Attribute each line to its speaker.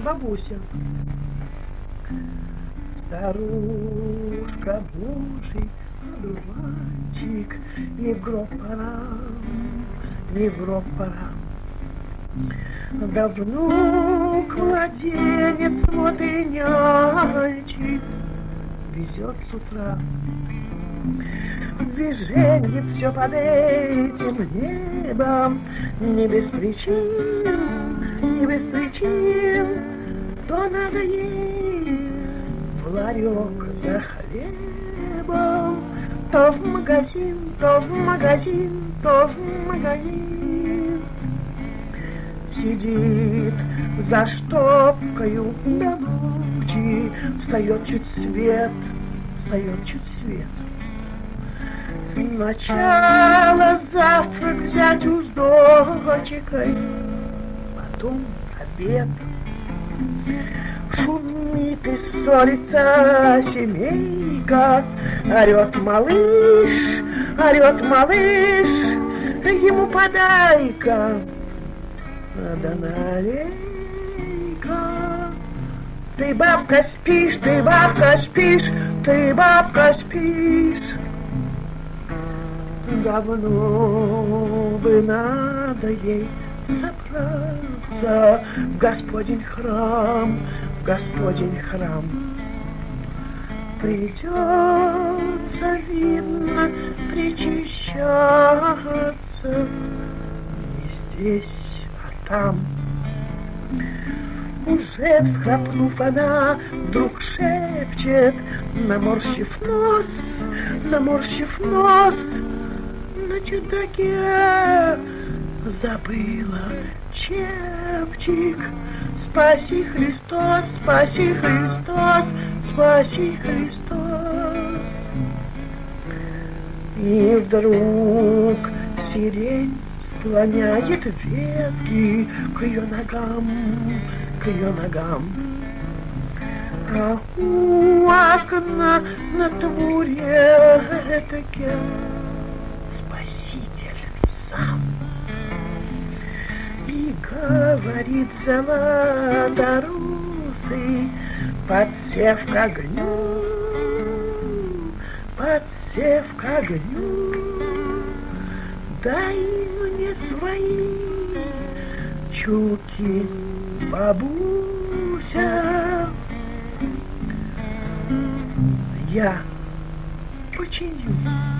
Speaker 1: бабуся. Старушка, божий одуванчик, не в гроб пора, не в гроб пора. Да внук младенец, вот и нянчик везет с утра. Движение все под этим небом, не без причин, не без причин. То надо ей в ларек за хлебом, то в магазин, то в магазин, то в магазин. Сидит за штопкою до ночи, встает чуть свет, встает чуть свет. Сначала завтрак взять с дочкой, потом обед. Шумит и ссорится семейка, орет малыш, ему подай-ка. Да налей-ка. Ты, бабка, спишь, ты, бабка, спишь, ты, бабка, спишь. Давно бы надо ей собраться в Господень храм, в Господень храм. Придется, видно, причащаться не здесь, а там. Уже всхрапнув, она вдруг шепчет, наморщив нос, на чердаке забыла чепчик. Спаси Христос, спаси Христос, спаси Христос. И вдруг сирень склоняет ветки к ее ногам, к ее ногам. А у окна на табуретке Спаситель сам. И говорит золоторусый, подсев к огню, дай мне свои чулки, бабуся. Я починю.